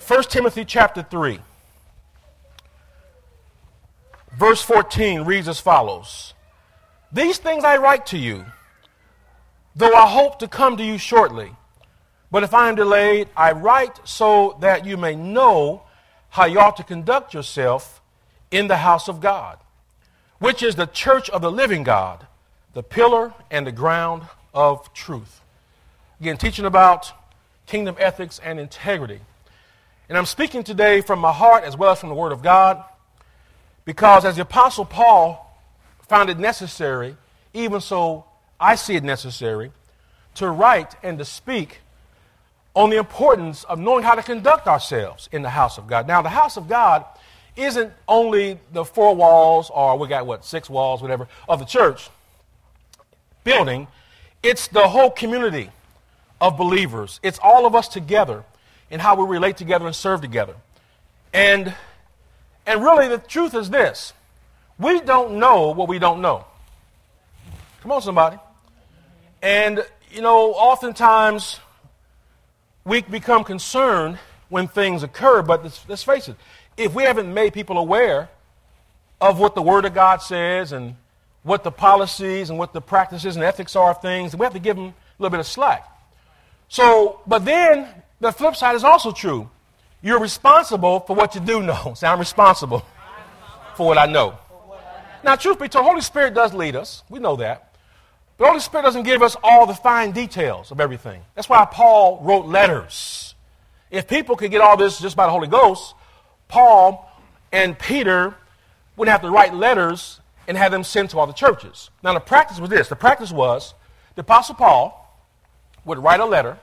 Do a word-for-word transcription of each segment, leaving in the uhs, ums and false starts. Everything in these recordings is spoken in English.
First Timothy chapter three, verse fourteen reads as follows. These things I write to you, though I hope to come to you shortly. But if I am delayed, I write so that you may know how you ought to conduct yourself in the house of God, which is the church of the living God, the pillar and the ground of truth. Again, teaching about kingdom ethics and integrity. And I'm speaking today from my heart as well as from the Word of God, because as the Apostle Paul found it necessary, even so I see it necessary, to write and to speak on the importance of knowing how to conduct ourselves in the house of God. Now, the house of God isn't only the four walls, or we got, what, six walls, whatever, of the church building. It's the whole community of believers. It's all of us together in how we relate together and serve together. And, and really, the truth is this. We don't know what we don't know. Come on, somebody. And, you know, oftentimes we become concerned when things occur, but let's, let's face it, if we haven't made people aware of what the Word of God says and what the policies and what the practices and ethics are of things, we have to give them a little bit of slack. So, but then the flip side is also true. You're responsible for what you do know. Say, I'm responsible for what I know. Now, truth be told, Holy Spirit does lead us. We know that. The Holy Spirit doesn't give us all the fine details of everything. That's why Paul wrote letters. If people could get all this just by the Holy Ghost, Paul and Peter wouldn't have to write letters and have them sent to all the churches. Now, the practice was this. The practice was the Apostle Paul would write a letter,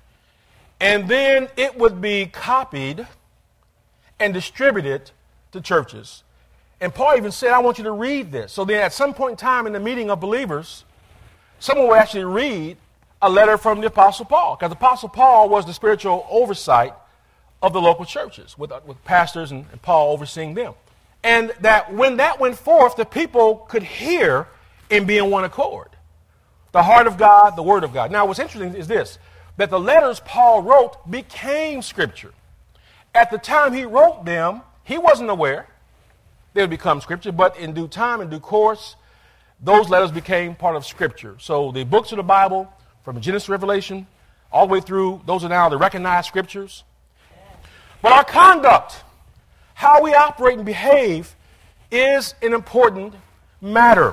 and then it would be copied and distributed to churches. And Paul even said, I want you to read this. So then at some point in time in the meeting of believers, someone would actually read a letter from the Apostle Paul, because the Apostle Paul was the spiritual oversight of the local churches, with, with pastors and, and Paul overseeing them. And that when that went forth, the people could hear and be in one accord. The heart of God, the Word of God. Now, what's interesting is this, that the letters Paul wrote became Scripture. At the time he wrote them, he wasn't aware they would become Scripture, but in due time, in due course, those letters became part of Scripture. So the books of the Bible, from Genesis to Revelation, all the way through, those are now the recognized Scriptures. But our conduct, how we operate and behave, is an important matter.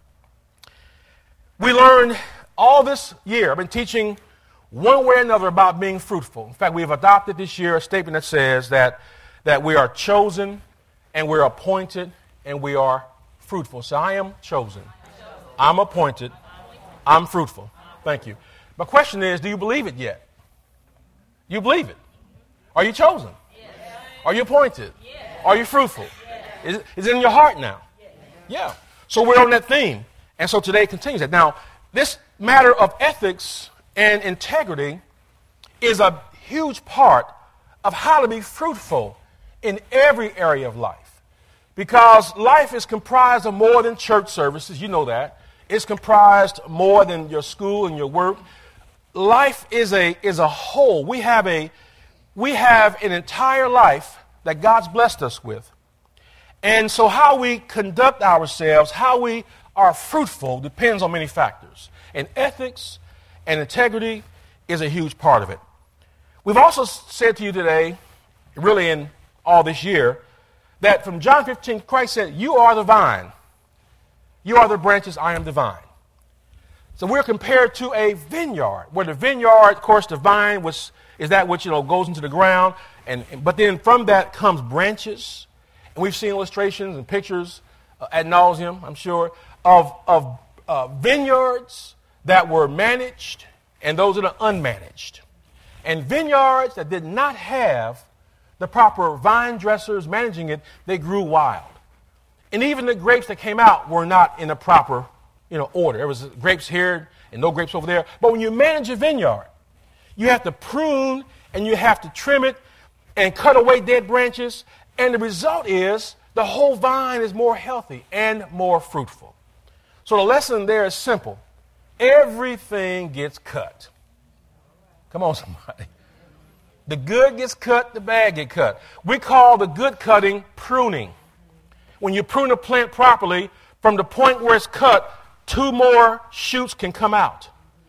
We learned all this year, I've been teaching one way or another about being fruitful. In fact, we have adopted this year a statement that says that, that we are chosen and we're appointed and we are fruitful. So I am chosen. I'm appointed. I'm fruitful. Thank you. My question is, do you believe it yet? You believe it? Are you chosen? Are you appointed? Are you fruitful? Is it, is it in your heart now? Yeah. So we're on that theme. And so today it continues that. Now, this matter of ethics and integrity is a huge part of how to be fruitful in every area of life. Because life is comprised of more than church services. You know that. It's comprised more than your school and your work. Life is a is a whole. We have a we have an entire life that God's blessed us with. And so how we conduct ourselves, how we are fruitful, depends on many factors. And ethics and integrity is a huge part of it. We've also said to you today, really in all this year, that from John fifteen, Christ said, you are the vine. You are the branches, I am the vine. So we're compared to a vineyard, where the vineyard, of course, the vine was, is that which, you know, goes into the ground. And, but then from that comes branches. And we've seen illustrations and pictures uh, ad nauseum, I'm sure, of, of uh, vineyards that were managed and those that are unmanaged. And vineyards that did not have the proper vine dressers managing it, they grew wild. And even the grapes that came out were not in a proper, you know, order. There was grapes here and no grapes over there. But when you manage a vineyard, you have to prune and you have to trim it and cut away dead branches. And the result is the whole vine is more healthy and more fruitful. So the lesson there is simple. Everything gets cut. Come on, somebody. The good gets cut, the bad get cut. We call the good cutting pruning. When you prune a plant properly, from the point where it's cut, two more shoots can come out.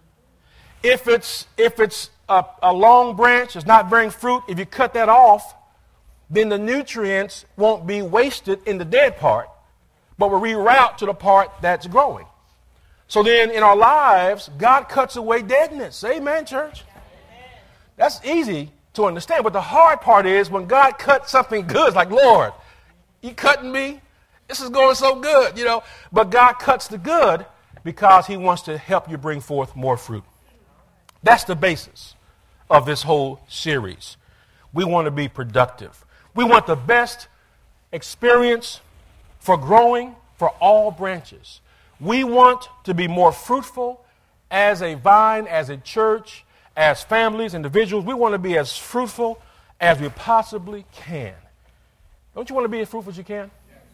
If it's if it's a, a long branch, it's not bearing fruit, if you cut that off, then the nutrients won't be wasted in the dead part, but will reroute to the part that's growing. So then in our lives, God cuts away deadness. Amen, church? That's easy to understand. But the hard part is when God cuts something good, it's like, Lord, you cutting me? This is going so good, you know. But God cuts the good because he wants to help you bring forth more fruit. That's the basis of this whole series. We want to be productive. We want the best experience for growing for all branches. We want to be more fruitful as a vine, as a church, as families, individuals. We want to be as fruitful as we possibly can. Don't you want to be as fruitful as you can?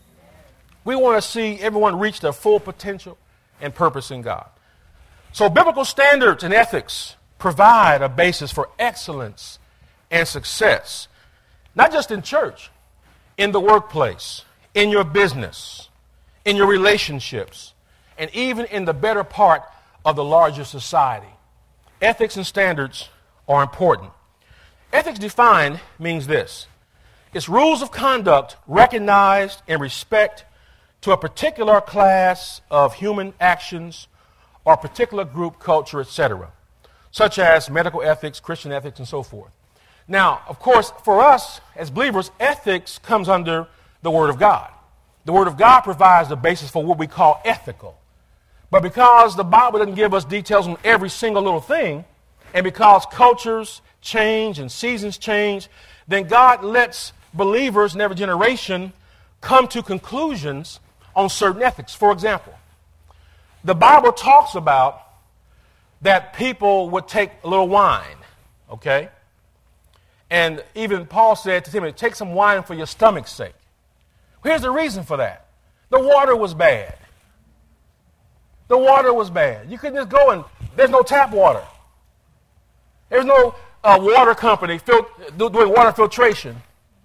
We want to see everyone reach their full potential and purpose in God. So biblical standards and ethics provide a basis for excellence and success, not just in church, in the workplace, in your business, in your relationships, and even in the better part of the larger society. Ethics and standards are important. Ethics defined means this. It's rules of conduct recognized in respect to a particular class of human actions or a particular group, culture, et cetera, such as medical ethics, Christian ethics, and so forth. Now, of course, for us as believers, ethics comes under the Word of God. The Word of God provides the basis for what we call ethical. But because the Bible doesn't give us details on every single little thing, and because cultures change and seasons change, then God lets believers in every generation come to conclusions on certain ethics. For example, the Bible talks about that people would take a little wine, okay? And even Paul said to Timothy, take some wine for your stomach's sake. Here's the reason for that. The water was bad. The water was bad. You couldn't just go and, there's no tap water. There's no uh, water company fil- doing water filtration.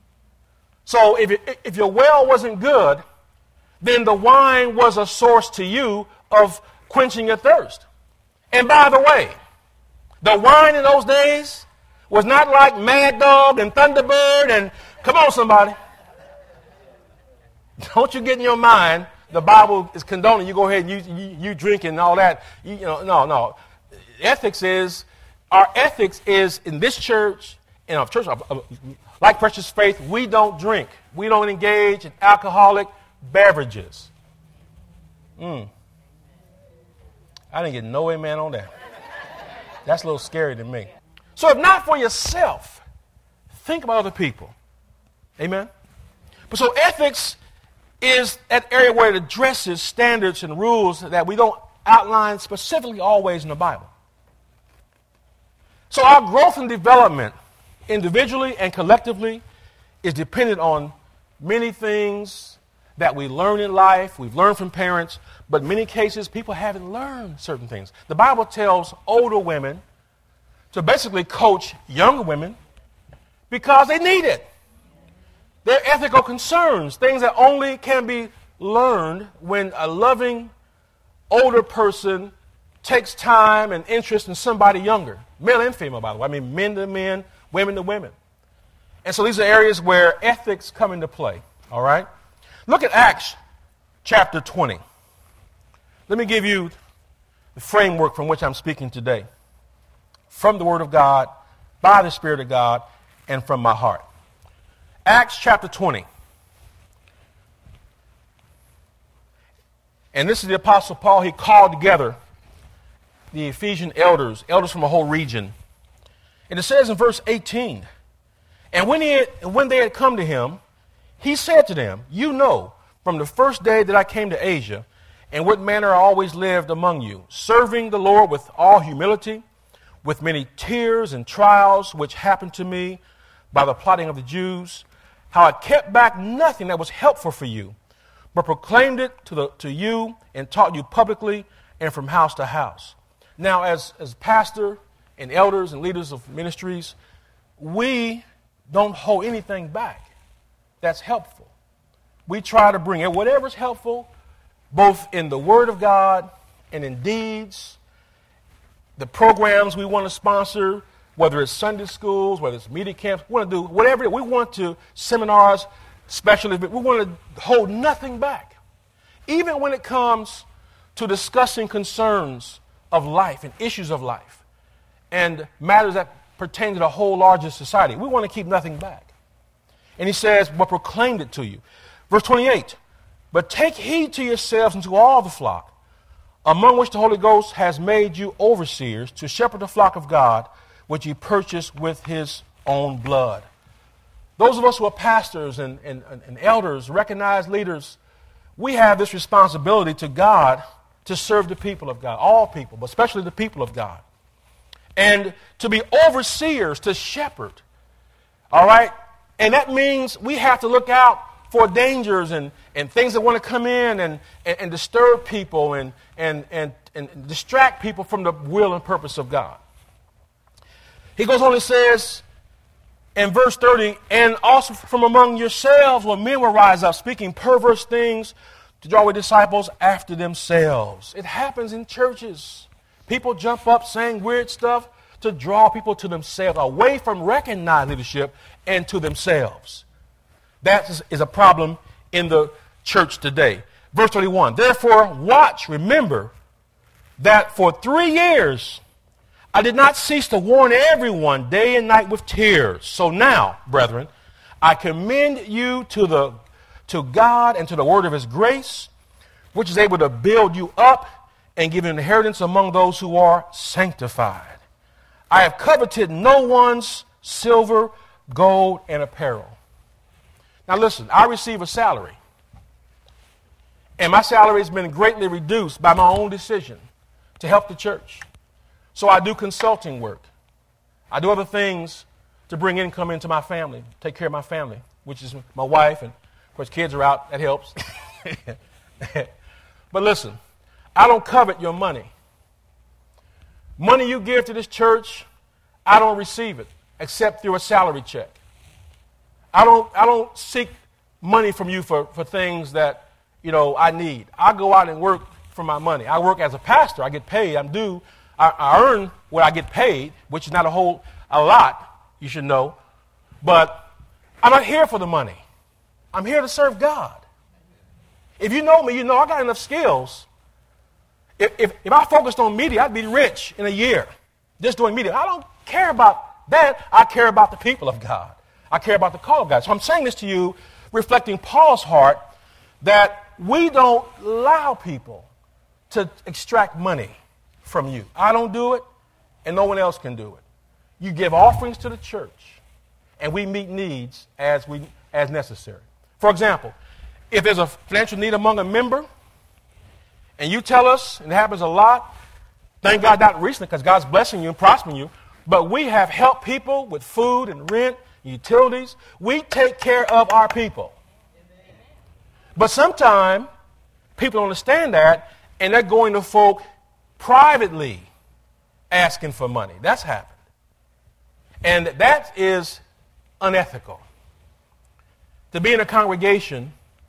So if, it, if your well wasn't good, then the wine was a source to you of quenching your thirst. And by the way, the wine in those days was not like Mad Dog and Thunderbird and, come on somebody. Don't you get in your mind, the Bible is condoning you go ahead and you, you, you drink and all that. You, you know, no, no. Ethics is, our ethics is in this church, in our church, like Precious Faith, we don't drink. We don't engage in alcoholic beverages. Mm. I didn't get no amen on that. That's a little scary to me. So if not for yourself, think about other people. Amen? But so ethics is that area where it addresses standards and rules that we don't outline specifically always in the Bible. So our growth and development, individually and collectively, is dependent on many things that we learn in life, we've learned from parents, but in many cases people haven't learned certain things. The Bible tells older women to basically coach younger women because they need it. They're ethical concerns, things that only can be learned when a loving older person takes time and interest in somebody younger, male and female, by the way. I mean, men to men, women to women. And so these are areas where ethics come into play, all right? Look at Acts chapter twenty. Let me give you the framework from which I'm speaking today, from the Word of God, by the Spirit of God, and from my heart. Acts chapter twenty. And this is the Apostle Paul. He called together the Ephesian elders, elders from a whole region. And it says in verse eighteen, and when, he had, when they had come to him, he said to them, you know, from the first day that I came to Asia, in what manner I always lived among you, serving the Lord with all humility, with many tears and trials which happened to me by the plotting of the Jews, how I kept back nothing that was helpful for you, but proclaimed it to, the, to you and taught you publicly and from house to house. Now, as, as pastor and elders and leaders of ministries, we don't hold anything back that's helpful. We try to bring it, whatever's helpful, both in the Word of God and in deeds, the programs we want to sponsor, whether it's Sunday schools, whether it's media camps, we want to do whatever. We want to, seminars, special events, we want to hold nothing back. Even when it comes to discussing concerns of life and issues of life and matters that pertain to the whole larger society, we want to keep nothing back. And he says, but proclaimed it to you. Verse twenty-eight, but take heed to yourselves and to all the flock, among which the Holy Ghost has made you overseers, to shepherd the flock of God, which he purchased with his own blood. Those of us who are pastors and, and, and elders, recognized leaders, we have this responsibility to God to serve the people of God, all people, but especially the people of God. And to be overseers, to shepherd. All right? And that means we have to look out for dangers and, and things that want to come in and, and, and disturb people and, and, and, and distract people from the will and purpose of God. He goes on and says in verse thirty, and also from among yourselves when men will rise up speaking perverse things to draw away disciples after themselves. It happens in churches. People jump up saying weird stuff to draw people to themselves, away from recognized leadership and to themselves. That is a problem in the church today. Verse thirty-one, therefore watch, remember that for three years I did not cease to warn everyone day and night with tears. So now, brethren, I commend you to the to God and to the word of his grace, which is able to build you up and give you an inheritance among those who are sanctified. I have coveted no one's silver, gold, and apparel. Now listen, I receive a salary. And my salary has been greatly reduced by my own decision to help the church. So I do consulting work. I do other things to bring income into my family, take care of my family, which is my wife, and of course kids are out, that helps. But listen, I don't covet your money. Money you give to this church, I don't receive it except through a salary check. I don't I don't seek money from you for, for things that, you know, I need. I go out and work for my money. I work as a pastor. I get paid. I'm due. I, I earn what I get paid, which is not a whole a lot, you should know. But I'm not here for the money. I'm here to serve God. If you know me, you know I got enough skills. If, if, if I focused on media, I'd be rich in a year just doing media. I don't care about that. I care about the people of God. I care about the call of God. So I'm saying this to you, reflecting Paul's heart, that we don't allow people to extract money from you. I don't do it, and no one else can do it. You give offerings to the church, and we meet needs as we as necessary. For example, if there's a financial need among a member, and you tell us, and it happens a lot, thank God not recently because God's blessing you and prospering you, but we have helped people with food and rent, utilities. We take care of our people. But sometimes people don't understand that, and they're going to folk privately asking for money. That's happened. And that is unethical. To be in a congregation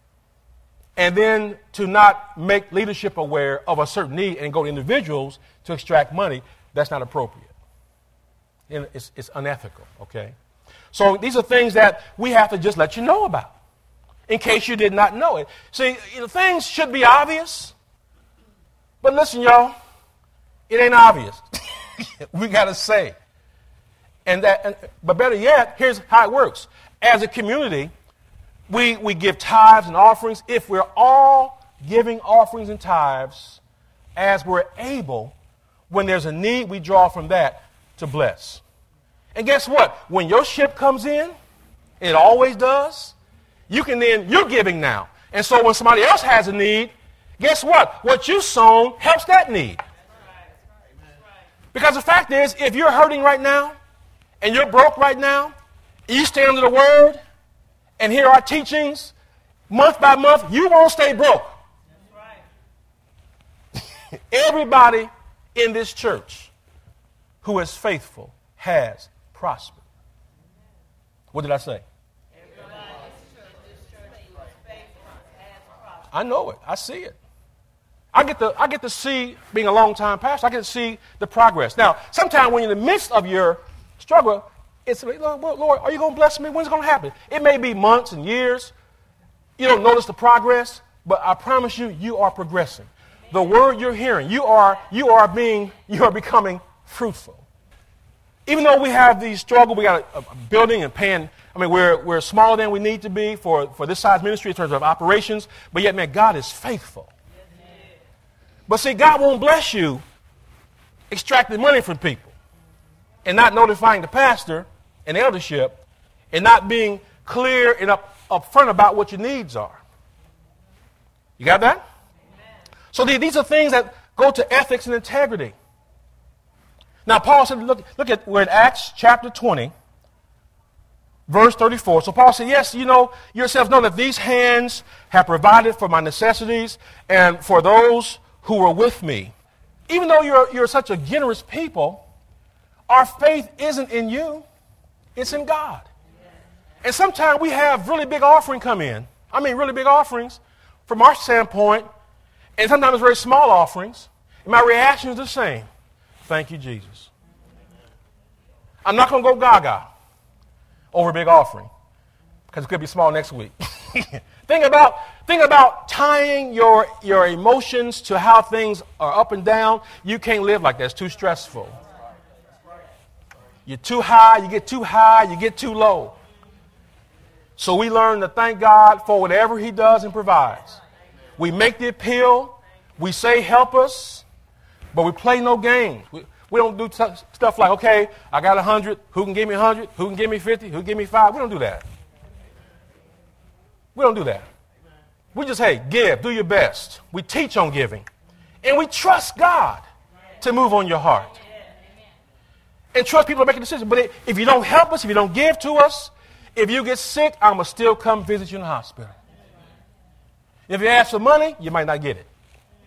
and then to not make leadership aware of a certain need and go to individuals to extract money, that's not appropriate. And it's, it's unethical, okay? So these are things that we have to just let you know about in case you did not know it. See, you know, things should be obvious. But listen, y'all, it ain't obvious. We got to say. And that, and, but better yet, here's how it works. As a community, we, we give tithes and offerings. If we're all giving offerings and tithes as we're able, when there's a need, we draw from that to bless. And guess what? When your ship comes in, it always does, you can then, you're giving now. And so when somebody else has a need, guess what? What you sown helps that need. Because the fact is, if you're hurting right now, and you're broke right now, and you stand under the word, and hear our teachings, month by month, you won't stay broke. Everybody in this church who is faithful has prospered. What did I say? I know it. I see it. I get to I get to see, being a long-time pastor, I get to see the progress. Now, sometimes when you're in the midst of your struggle, it's, Lord, are you going to bless me? When's it going to happen? It may be months and years. You don't notice the progress, but I promise you, you are progressing. The word you're hearing, you are you are being you are becoming fruitful. Even though we have these struggles, we got a, a building and paying. I mean, we're we're smaller than we need to be for, for this size ministry in terms of operations, but yet, man, God is faithful. But see, God won't bless you extracting money from people and not notifying the pastor and the eldership and not being clear and up, up front about what your needs are. You got that? Amen. So the, these are things that go to ethics and integrity. Now, Paul said, look, look at, we're in Acts chapter twenty, verse thirty-four. So Paul said, yes, you know, yourselves know that these hands have provided for my necessities and for those who were with me. Even though you're, you're such a generous people, our faith isn't in you. It's in God. And sometimes we have really big offering come in. I mean, really big offerings from our standpoint, and sometimes very small offerings. And my reaction is the same. Thank you, Jesus. I'm not going to go gaga over a big offering because it could be small next week. Think about think about tying your, your emotions to how things are up and down. You can't live like that. It's too stressful. You're too high, you get too high, you get too low. So we learn to thank God for whatever he does and provides. We make the appeal. We say, help us. But we play no games. We, we don't do t- stuff like, okay, I got one hundred. Who can give me one hundred? Who can give me fifty? Who can give me five? We don't do that. We don't do that. We just, hey, give. Do your best. We teach on giving. And we trust God to move on your heart. And trust people to make a decision. But if you don't help us, if you don't give to us, if you get sick, I'm going to still come visit you in the hospital. If you ask for money, you might not get it.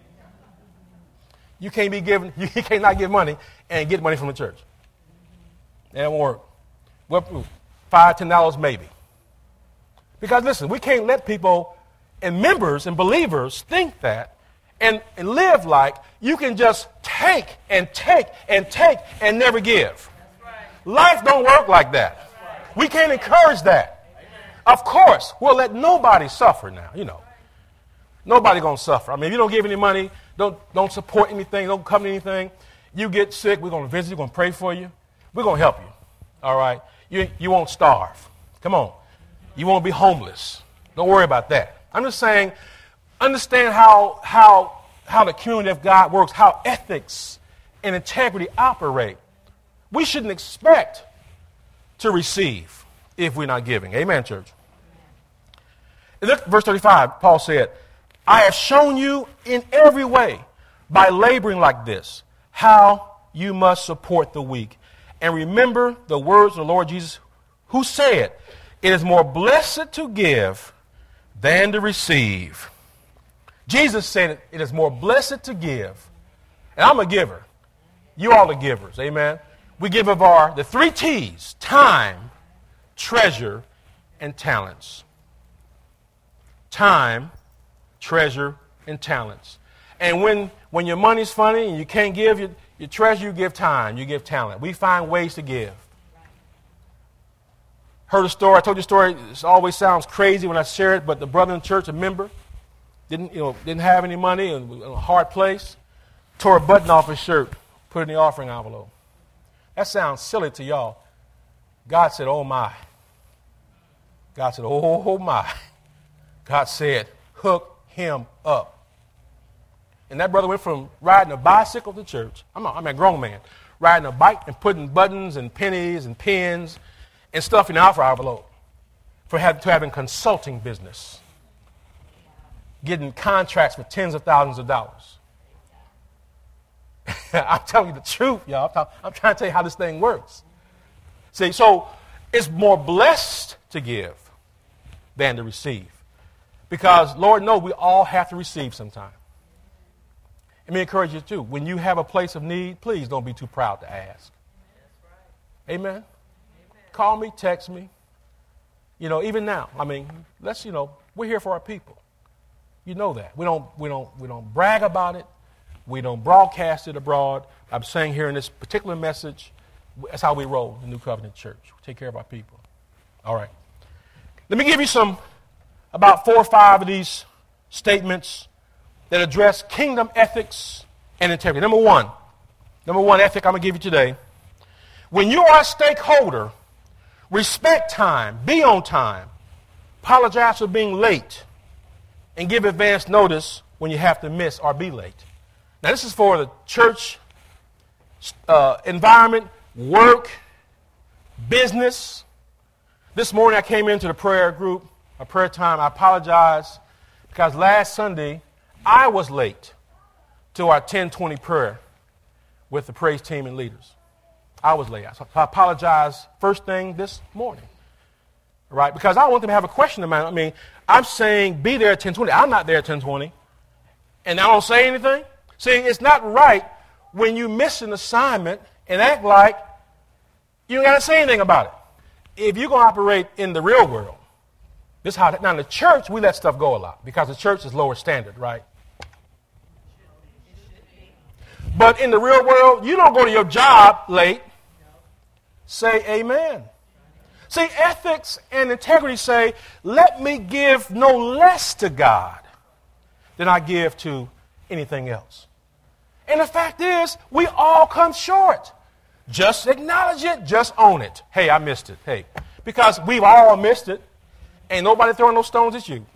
You can't be given, you cannot give money and get money from the church. That won't work. Well, five, ten dollars maybe. Because listen, we can't let people and members and believers think that and, and live like you can just take and take and take and never give. Right. Life don't work like that. Right. We can't encourage that. Amen. Of course, we'll let nobody suffer now, you know. Nobody going to suffer. I mean, if you don't give any money, don't, don't support anything, don't come to anything, you get sick, we're going to visit you, we're going to pray for you. We're going to help you, all right? You, you won't starve. Come on. You won't be homeless. Don't worry about that. I'm just saying, understand how, how, how the community of God works, how ethics and integrity operate. We shouldn't expect to receive if we're not giving. Amen, church? And look, verse thirty-five, Paul said, I have shown you in every way by laboring like this how you must support the weak. And remember the words of the Lord Jesus, who said, it is more blessed to give than to receive. Jesus said it is more blessed to give. And I'm a giver. You all are givers. Amen. We give of our, the three T's, time, treasure, and talents. Time, treasure, and talents. And when, when your money's funny and you can't give your, your treasure, you give time, you give talent. We find ways to give. Heard a story, I told you a story, it always sounds crazy when I share it, but the brother in church, a member, didn't, you know, didn't have any money, in a hard place, tore a button off his shirt, put it in the offering envelope. That sounds silly to y'all. God said, oh my. God said, oh my. God said, hook him up. And that brother went from riding a bicycle to church. I'm a, I'm a grown man. Riding a bike and putting buttons and pennies and pins and stuff in the offering envelope for have, to having consulting business. Getting contracts for tens of thousands of dollars. I'm telling you the truth, y'all. I'm, talk, I'm trying to tell you how this thing works. See, so it's more blessed to give than to receive. Because, Lord knows, we all have to receive sometime. Let me encourage you, too. When you have a place of need, please don't be too proud to ask. Amen? Amen? Call me, text me. You know, even now, I mean, let's, you know, we're here for our people. You know that. We don't, we don't, we don't brag about it. We don't broadcast it abroad. I'm saying here in this particular message, that's how we roll in New Covenant Church. We take care of our people. All right. Let me give you some, about four or five of these statements that address kingdom ethics and integrity. Number one, number one ethic I'm going to give you today. When you are a stakeholder, respect time, be on time, apologize for being late, and give advance notice when you have to miss or be late. Now, this is for the church uh, environment, work, business. This morning I came into the prayer group, a prayer time. I apologize because last Sunday I was late to our ten twenty prayer with the praise team and leaders. I was late. So I apologize first thing this morning, right? Because I don't want them to have a question about it. I mean, I'm saying be there at ten twenty. I'm not there at ten twenty, and I don't say anything. See, it's not right when you miss an assignment and act like you don't got to say anything about it. If you're going to operate in the real world, this is how, now in the church, we let stuff go a lot because the church is lower standard, right? But in the real world, you don't go to your job late. Say amen. See, ethics and integrity say, let me give no less to God than I give to anything else. And the fact is, we all come short. Just acknowledge it. Just own it. Hey, I missed it. Hey, because we've all missed it. Ain't nobody throwing no stones at you.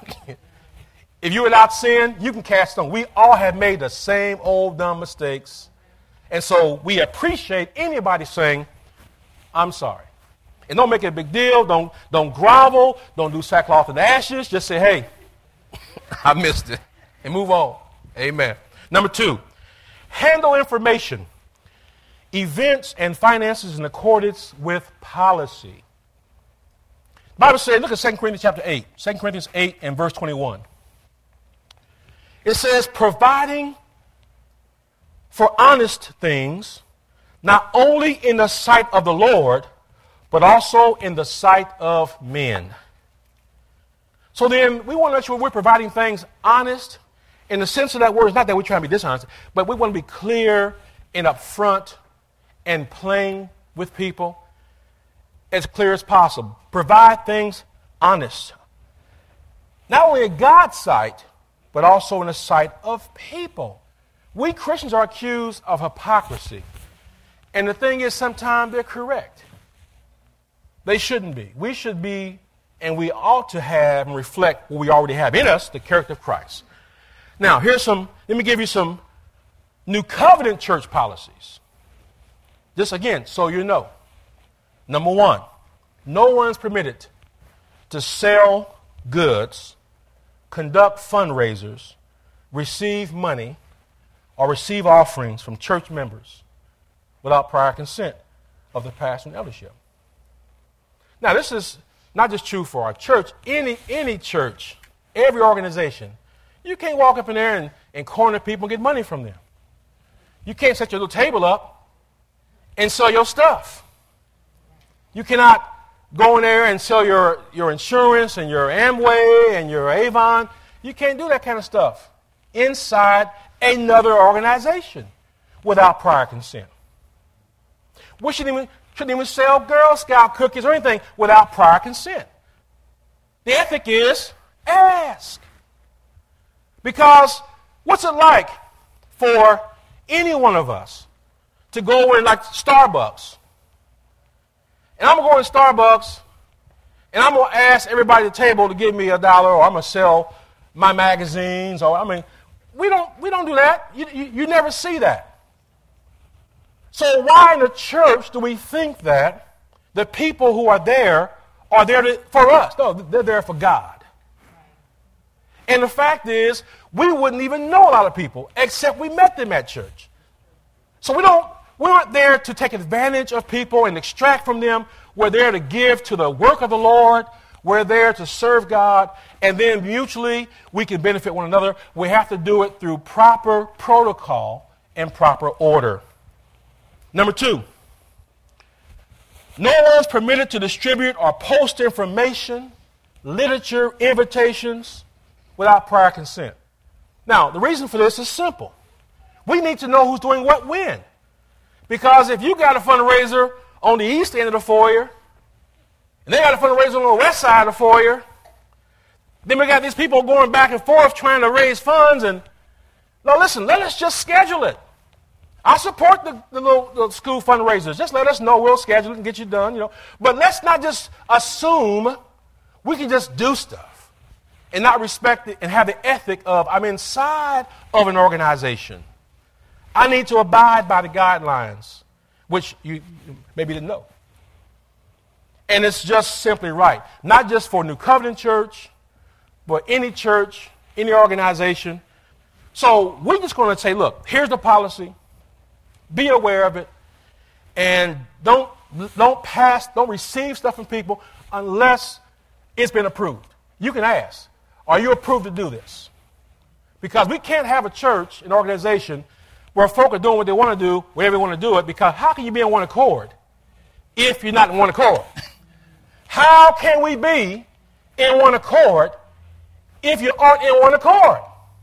If you're without sin, you can cast stones. We all have made the same old dumb mistakes. And so we appreciate anybody saying, I'm sorry. And don't make it a big deal. Don't, don't grovel. Don't do sackcloth and ashes. Just say, hey, I missed it. And move on. Amen. Number two, handle information, events, and finances in accordance with policy. The Bible says, look at Second Corinthians chapter eight. Second Corinthians eight and verse twenty-one. It says, providing for honest things, not only in the sight of the Lord, but also in the sight of men. So then, we want to make sure we're providing things honest. In the sense of that word, it's not that we're trying to be dishonest, but we want to be clear and upfront and plain with people, as clear as possible. Provide things honest. Not only in God's sight, but also in the sight of people. We Christians are accused of hypocrisy. And the thing is, sometimes they're correct. They shouldn't be. We should be, and we ought to have and reflect what we already have in us, the character of Christ. Now, here's some, let me give you some New Covenant church policies. This again, so you know. Number one, no one's permitted to sell goods, conduct fundraisers, receive money, or receive offerings from church members without prior consent of the pastor and eldership. Now, this is not just true for our church. Any, any church, every organization, you can't walk up in there and, and corner people and get money from them. You can't set your little table up and sell your stuff. You cannot go in there and sell your, your insurance and your Amway and your Avon. You can't do that kind of stuff inside another organization without prior consent. We shouldn't even, shouldn't even sell Girl Scout cookies or anything without prior consent. The ethic is ask. Because what's it like for any one of us to go in like Starbucks? And I'm going to go in Starbucks and I'm going to ask everybody at the table to give me a dollar, or I'm going to sell my magazines. Or I mean, we don't, we don't do that. You, you, you never see that. So why in the church do we think that the people who are there are there to, for us? No, they're there for God. And the fact is, we wouldn't even know a lot of people except we met them at church. So we don't, we aren't there to take advantage of people and extract from them. We're there to give to the work of the Lord. We're there to serve God. And then mutually, we can benefit one another. We have to do it through proper protocol and proper order. Number two, No one's permitted to distribute or post information, literature, invitations without prior consent. Now, the reason for this is simple. We need to know who's doing what when. Because if you got a fundraiser on the east end of the foyer, and they got a fundraiser on the west side of the foyer, then we got these people going back and forth trying to raise funds. And no, listen, let us just schedule it. I support the, the little the school fundraisers. Just let us know. We'll schedule it and get you done, you know. But let's not just assume we can just do stuff and not respect it and have the ethic of I'm inside of an organization. I need to abide by the guidelines, which you maybe didn't know. And it's just simply right. Not just for New Covenant Church, but any church, any organization. So we're just going to say, look, here's the policy. Be aware of it. And don't, don't pass, don't receive stuff from people unless it's been approved. You can ask, are you approved to do this? Because we can't have a church, an organization, where folk are doing what they want to do, wherever they want to do it, because how can you be in one accord if you're not in one accord? How can we be in one accord if you aren't in one accord?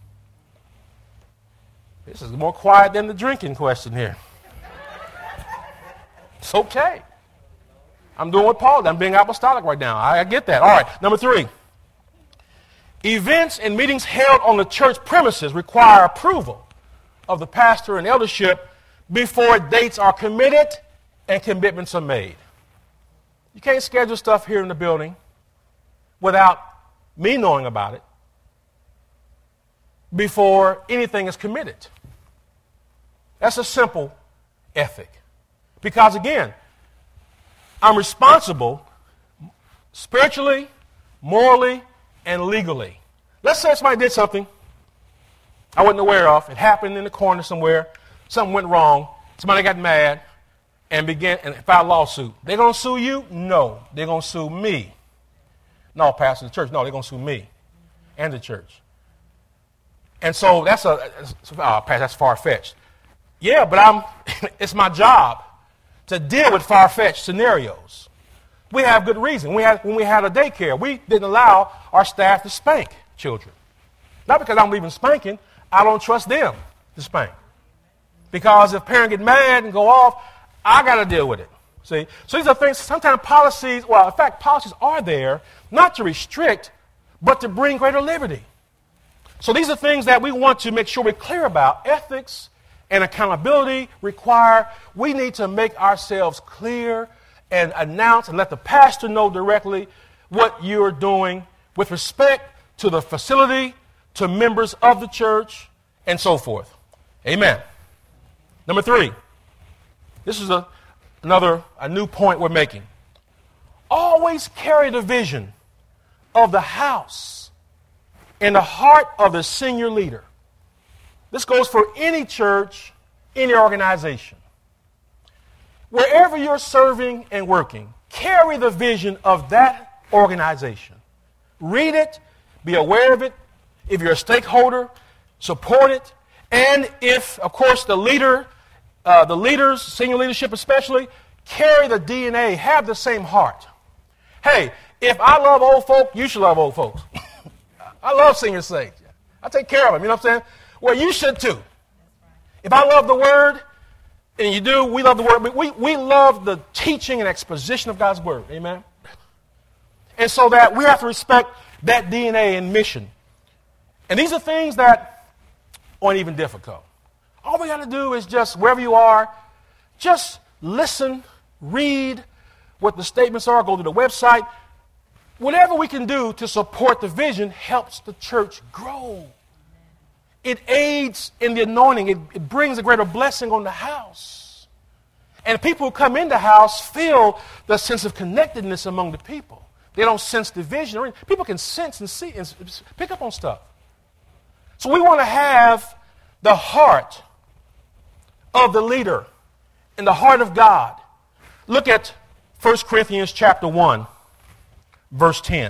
This is more quiet than the drinking question here. It's okay. I'm doing what Paul did. I'm being apostolic right now. I, I get that. All right, number three. Events and meetings held on the church premises require approval of the pastor and eldership before dates are committed and commitments are made. You can't schedule stuff here in the building without me knowing about it before anything is committed. That's a simple ethic. Because again, I'm responsible spiritually, morally, and legally. Let's say somebody did something I wasn't aware of. It happened in the corner somewhere. Something went wrong. Somebody got mad and began and filed a lawsuit. They're going to sue you? No. They're going to sue me. No, pastor, the church. No, they're going to sue me and the church. And so that's a, uh, pastor, that's far-fetched. Yeah, but I'm. It's my job to deal with far-fetched scenarios. We have good reason. We had, when we had a daycare, we didn't allow our staff to spank children. Not because I'm leaving spanking. I don't trust them to spank. Because if parents get mad and go off, I got to deal with it. See? So these are things, sometimes policies, well, in fact, policies are there not to restrict, but to bring greater liberty. So these are things that we want to make sure we're clear about. Ethics and accountability require, we need to make ourselves clear and announce and let the pastor know directly what you're doing with respect to the facility, to members of the church, and so forth. Amen. Number three. This is a, another a new point we're making. Always carry the vision of the house in the heart of the senior leader. This goes for any church, any organization. Wherever you're serving and working, carry the vision of that organization. Read it, be aware of it. If you're a stakeholder, support it. And if, of course, the leader, uh, the leaders, senior leadership especially, carry the D N A, have the same heart. Hey, if I love old folk, you should love old folks. I love senior saints. I take care of them, you know what I'm saying? Well, you should too. If I love the Word, and you do, we love the Word, but we, we love the teaching and exposition of God's Word, amen? And so that we have to respect that D N A and mission. And these are things that aren't even difficult. All we got to do is just, wherever you are, just listen, read what the statements are, go to the website. Whatever we can do to support the vision helps the church grow. It aids in the anointing. It, it brings a greater blessing on the house. And people who come in the house feel the sense of connectedness among the people. They don't sense division. Or anything. People can sense and see and pick up on stuff. So we want to have the heart of the leader and the heart of God. Look at First Corinthians chapter one, verse ten.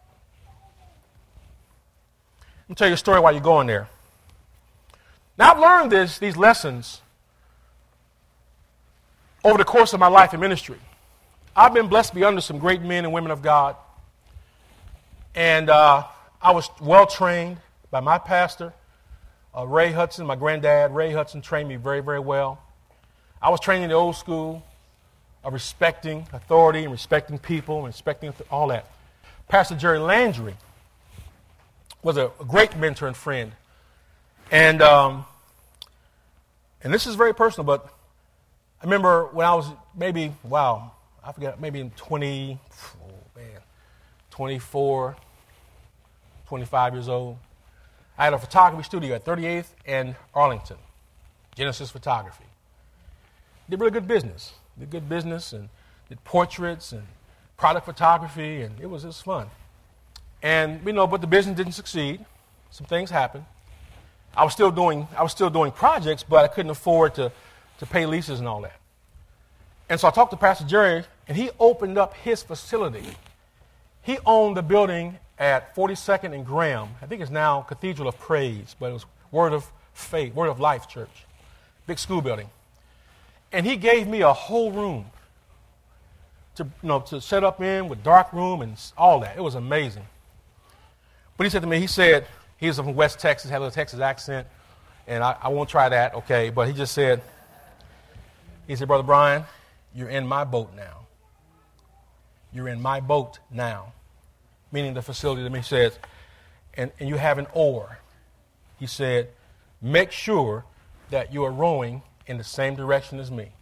Let me tell you a story while you're going there. Now, I've learned this, these lessons over the course of my life in ministry. I've been blessed to be under some great men and women of God. And uh, I was well trained by my pastor, uh, Ray Hudson, my granddad. Ray Hudson trained me very, very well. I was trained in the old school of respecting authority and respecting people and respecting all that. Pastor Jerry Landry was a, a great mentor and friend. And um, and this is very personal, but I remember when I was maybe, wow, I forget, maybe in twenty, oh man, twenty-four, twenty-five years old, I had a photography studio at thirty-eighth and Arlington, Genesis Photography. Did really good business. Did good business and did portraits and product photography, and it was, it was fun. And, you know, but the business didn't succeed. Some things happened. I was still doing I was still doing projects, but I couldn't afford to, to pay leases and all that. And so I talked to Pastor Jerry, and he opened up his facility. He owned the building at forty-second and Graham. I think it's now Cathedral of Praise, but it was Word of Faith, Word of Life Church. Big school building. And he gave me a whole room to, you know, to set up in with dark room and all that. It was amazing. But he said to me, he said, he was from West Texas, had a little Texas accent, and I, I won't try that, okay. But he just said, he said, Brother Brian, you're in my boat now. You're in my boat now. Meaning the facility that he says, and, and you have an oar. He said, make sure that you are rowing in the same direction as me.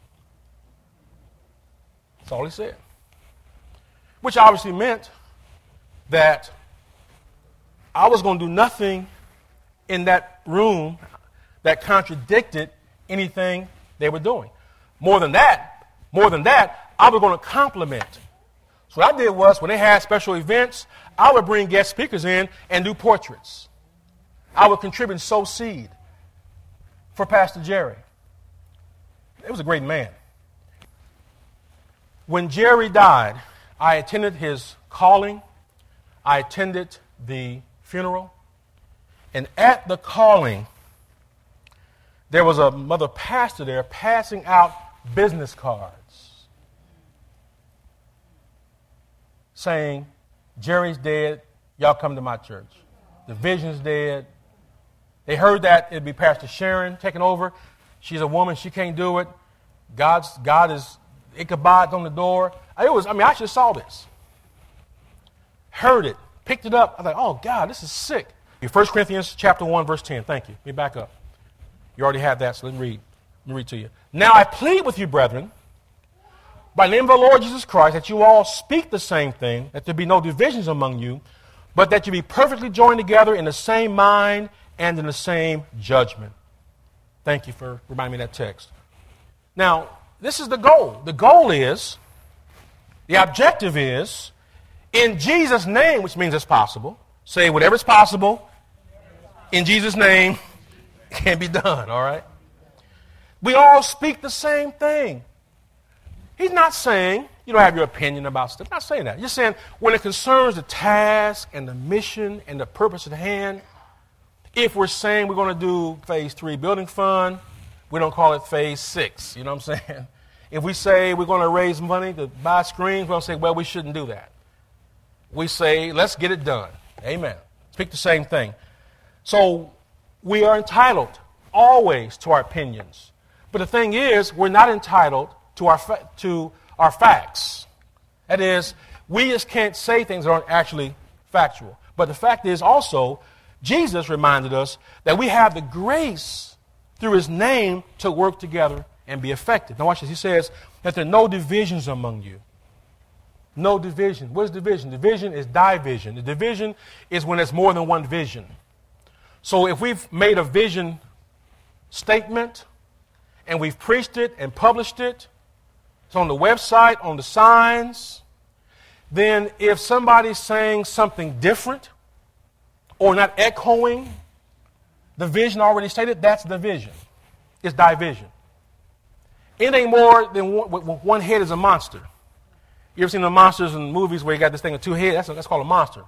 That's all he said. Which obviously meant that I was going to do nothing in that room that contradicted anything they were doing. More than that, more than that, I was going to compliment. So what I did was, when they had special events, I would bring guest speakers in and do portraits. I would contribute and sow seed for Pastor Jerry. It was a great man. When Jerry died, I attended his calling. I attended the funeral. And at the calling, there was a mother pastor there passing out business cards saying, Jerry's dead, y'all come to my church. The vision's dead. They heard that it'd be Pastor Sharon taking over. She's a woman, she can't do it. God's God is Ichabod on the door. It was, I mean, I actually saw this. Heard it, picked it up. I thought, oh God, this is sick. First Corinthians chapter one, verse ten. Thank you. Let me back up. You already have that, so let me read. Let me read to you. Now I plead with you, brethren, by the name of the Lord Jesus Christ, that you all speak the same thing, that there be no divisions among you, but that you be perfectly joined together in the same mind and in the same judgment. Thank you for reminding me of that text. Now, this is the goal. The goal is, the objective is, in Jesus' name, which means it's possible. Say whatever is possible, in Jesus' name, it can be done, all right? We all speak the same thing. He's not saying you don't have your opinion about stuff. He's not saying that. You're saying when it concerns the task and the mission and the purpose at hand, if we're saying we're going to do phase three building fund, we don't call it phase six. You know what I'm saying? If we say we're going to raise money to buy screens, we don't say, well, we shouldn't do that. We say, let's get it done. Amen. Speak the same thing. So we are entitled always to our opinions. But the thing is, we're not entitled to our fa- to our facts. That is, we just can't say things that aren't actually factual. But the fact is also, Jesus reminded us that we have the grace through his name to work together and be effective. Now watch this. He says that there are no divisions among you. No division. What is division? Division is division. The division is when there's more than one vision. So if we've made a vision statement and we've preached it and published it, it's on the website, on the signs, then if somebody's saying something different or not echoing the vision already stated, that's division. It's division. Anything more than one, one head is a monster. You ever seen the monsters in movies where you got this thing with two heads? That's, that's called a monster.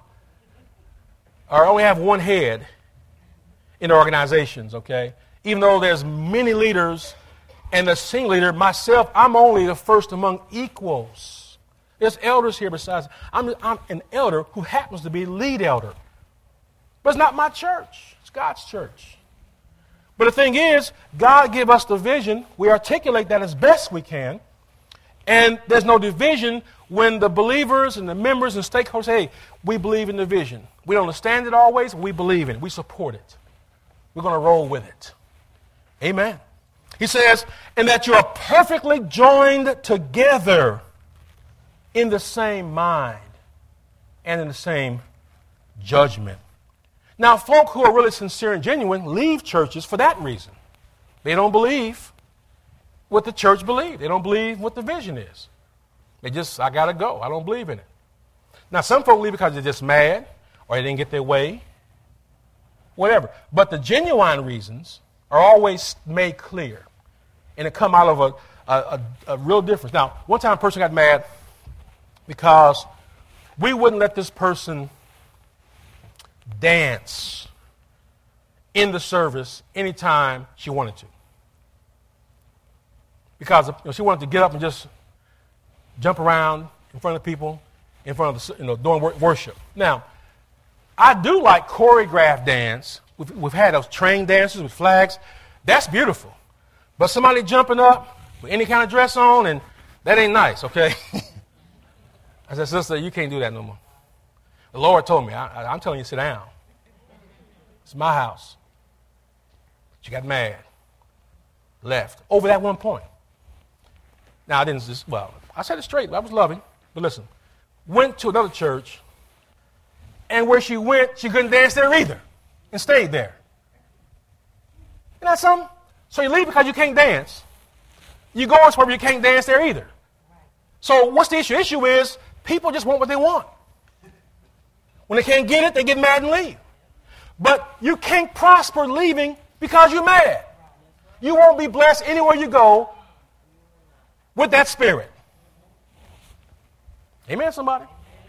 Or only have one head in the organizations, okay? Even though there's many leaders and the senior leader, myself, I'm only the first among equals. There's elders here besides. I'm, I'm an elder who happens to be lead elder. But it's not my church. It's God's church. But the thing is, God gave us the vision. We articulate that as best we can. And there's no division when the believers and the members and stakeholders say, hey, we believe in the vision. We don't understand it always, but we believe in it. We support it. We're going to roll with it. Amen. He says, and that you are perfectly joined together in the same mind and in the same judgment. Now, folk who are really sincere and genuine leave churches for that reason. They don't believe what the church believes. They don't believe what the vision is. They just, I got to go. I don't believe in it. Now, some folk leave because they're just mad or they didn't get their way, whatever. But the genuine reasons are always made clear, and it come out of a, a, a, a real difference. Now, one time a person got mad because we wouldn't let this person dance in the service anytime she wanted to. Because you know, she wanted to get up and just jump around in front of people, in front of the, you know, doing worship. Now, I do like choreographed dance. We've, we've had those trained dances with flags. That's beautiful. But somebody jumping up with any kind of dress on, and that ain't nice, okay? I said, sister, you can't do that no more. The Lord told me, I, I, I'm telling you to sit down. It's my house. She got mad. Left. Over that one point. Now, I didn't just, well, I said it straight. I was loving. But listen, went to another church, and where she went, she couldn't dance there either, and stayed there. Isn't that something? So you leave because you can't dance. You go somewhere you can't dance there either. So what's the issue? The issue is people just want what they want. When they can't get it, they get mad and leave. But you can't prosper leaving because you're mad. You won't be blessed anywhere you go with that spirit. Amen, somebody?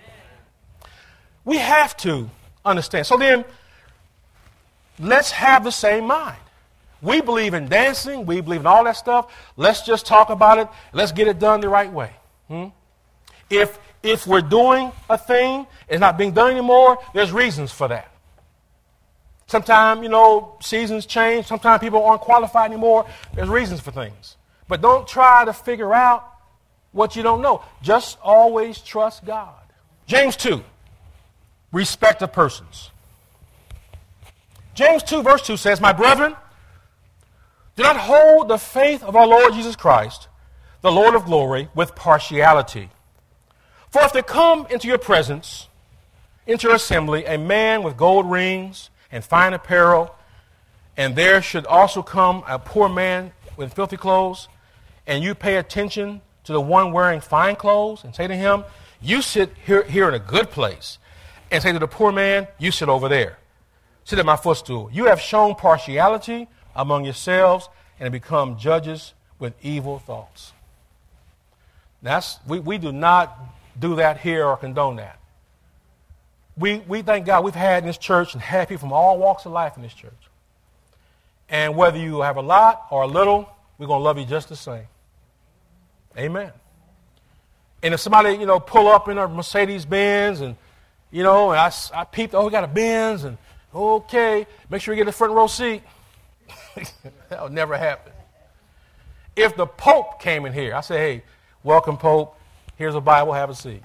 We have to understand. So then, let's have the same mind. We believe in dancing. We believe in all that stuff. Let's just talk about it. Let's get it done the right way. Hmm? If, if we're doing a thing, it's not being done anymore, there's reasons for that. Sometimes, you know, seasons change. Sometimes people aren't qualified anymore. There's reasons for things. But don't try to figure out what you don't know. Just always trust God. James two, respect of persons. James two verse two says, my brethren, do not hold the faith of our Lord Jesus Christ, the Lord of glory, with partiality. For if there come into your presence, into your assembly, a man with gold rings and fine apparel, and there should also come a poor man with filthy clothes, and you pay attention to the one wearing fine clothes, and say to him, you sit here, here in a good place, and say to the poor man, you sit over there. Sit at my footstool. You have shown partiality among yourselves and have become judges with evil thoughts. That's, we, we do not do that here or condone that. We, we thank God we've had in this church and had people from all walks of life in this church. And whether you have a lot or a little, we're going to love you just the same. Amen. And if somebody, you know, pull up in a Mercedes-Benz and, you know, and I, I peeped, oh, we got a Benz, and okay, make sure you get the front row seat. That would never happen. If the Pope came in here, I say, hey, welcome, Pope. Here's a Bible, have a seat.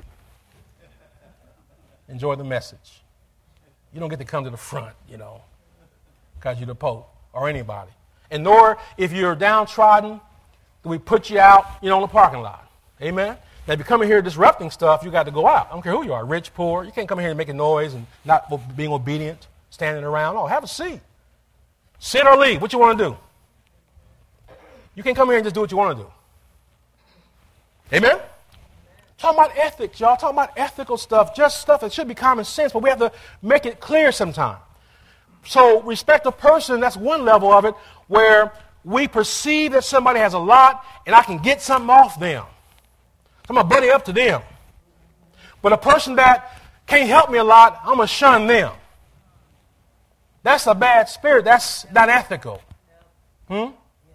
Enjoy the message. You don't get to come to the front, you know, because you're the Pope or anybody. And nor, if you're downtrodden, do we put you out, you know, in the parking lot. Amen? Now, if you come in here disrupting stuff, you got to go out. I don't care who you are, rich, poor. You can't come in here and making noise and not being obedient, standing around. Oh, have a seat. Sit or leave. What you want to do? You can't come here and just do what you want to do. Amen? Talking about ethics, y'all. Talking about ethical stuff, just stuff that should be common sense, but we have to make it clear sometimes. So respect a person, that's one level of it, where we perceive that somebody has a lot and I can get something off them. I'm going to buddy up to them. But a person that can't help me a lot, I'm going to shun them. That's a bad spirit. That's not ethical. Hmm?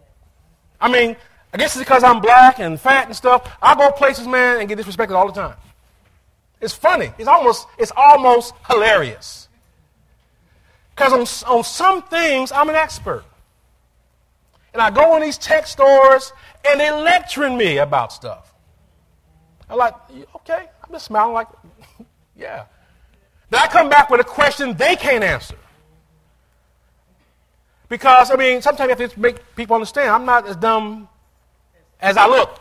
I mean, I guess it's because I'm black and fat and stuff. I go places, man, and get disrespected all the time. It's funny. It's almost, it's almost hilarious. Because on, on some things, I'm an expert. And I go in these tech stores, and they're lecturing me about stuff. I'm like, okay, I'm just smiling like, yeah. Then I come back with a question they can't answer. Because, I mean, sometimes you have to make people understand I'm not as dumb as I look.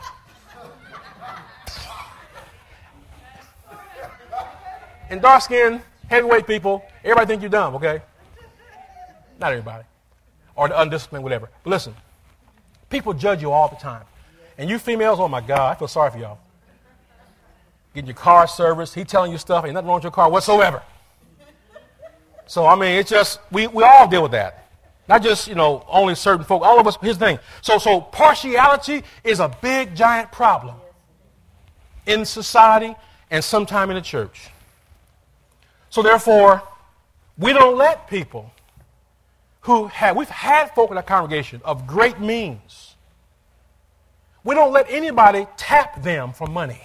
And dark-skinned, heavyweight people, everybody think you're dumb, okay? Not everybody. Or the undisciplined, whatever. But listen, people judge you all the time. And you females, oh my God, I feel sorry for y'all. Getting your car serviced, he telling you stuff, ain't nothing wrong with your car whatsoever. So, I mean, it's just, we, we all deal with that. Not just, you know, only certain folk. All of us, here's the thing. So, so partiality is a big, giant problem in society and sometime in the church. So therefore, we don't let people who have, we've had folk in our congregation of great means. We don't let anybody tap them for money.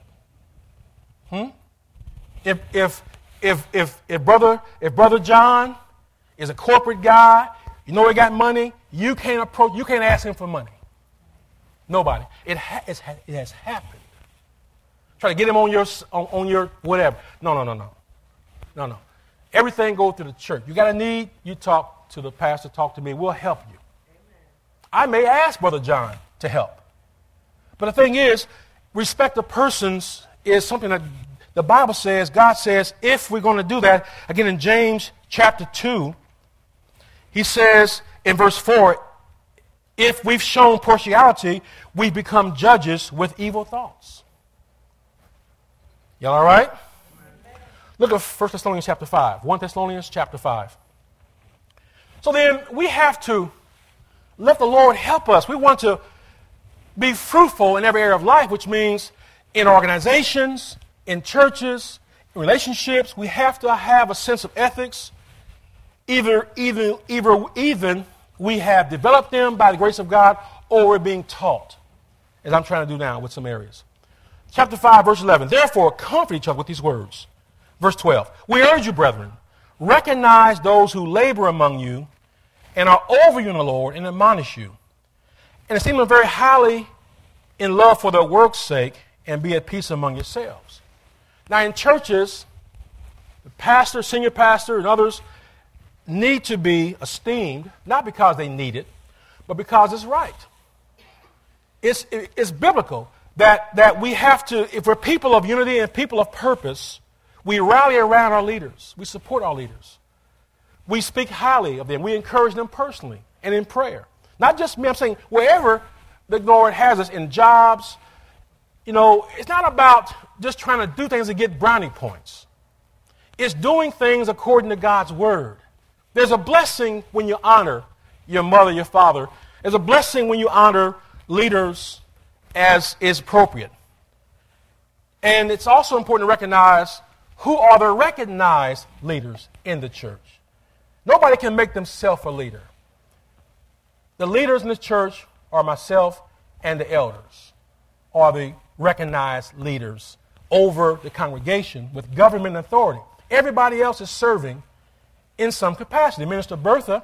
Hmm? If, if, if, if, if, brother, if Brother John is a corporate guy, you know he got money, you can't approach, you can't ask him for money. Nobody. It, ha, it's, it has happened. Try to get him on your, on, on your whatever. No, no, no, no. No, no. Everything goes through the church. You got a need, you talk to the pastor, talk to me. We'll help you. Amen. I may ask Brother John to help. But the thing is, respect of persons is something that the Bible says, God says, if we're going to do that, again in James chapter two, he says in verse four, if we've shown partiality, we become judges with evil thoughts. Y'all all right? Look at First Thessalonians chapter five. First Thessalonians chapter five. So then we have to let the Lord help us. We want to be fruitful in every area of life, which means in organizations, in churches, in relationships, we have to have a sense of ethics. Either, either, either, even we have developed them by the grace of God, or we're being taught, as I'm trying to do now with some areas. Chapter five, verse eleven. Therefore, comfort each other with these words. Verse twelve, we urge you, brethren, recognize those who labor among you and are over you in the Lord and admonish you, and esteem them very highly in love for their work's sake, and be at peace among yourselves. Now in churches, the pastor, senior pastor, and others need to be esteemed, not because they need it, but because it's right. It's, it's biblical that, that we have to, if we're people of unity and people of purpose, we rally around our leaders. We support our leaders. We speak highly of them. We encourage them personally and in prayer. Not just me, I'm saying wherever the Lord has us, in jobs, you know, it's not about just trying to do things to get brownie points. It's doing things according to God's word. There's a blessing when you honor your mother, your father. There's a blessing when you honor leaders as is appropriate. And it's also important to recognize who are the recognized leaders in the church. Nobody can make themselves a leader. The leaders in the church are myself and the elders, are the recognized leaders over the congregation with government authority. Everybody else is serving in some capacity. Minister Bertha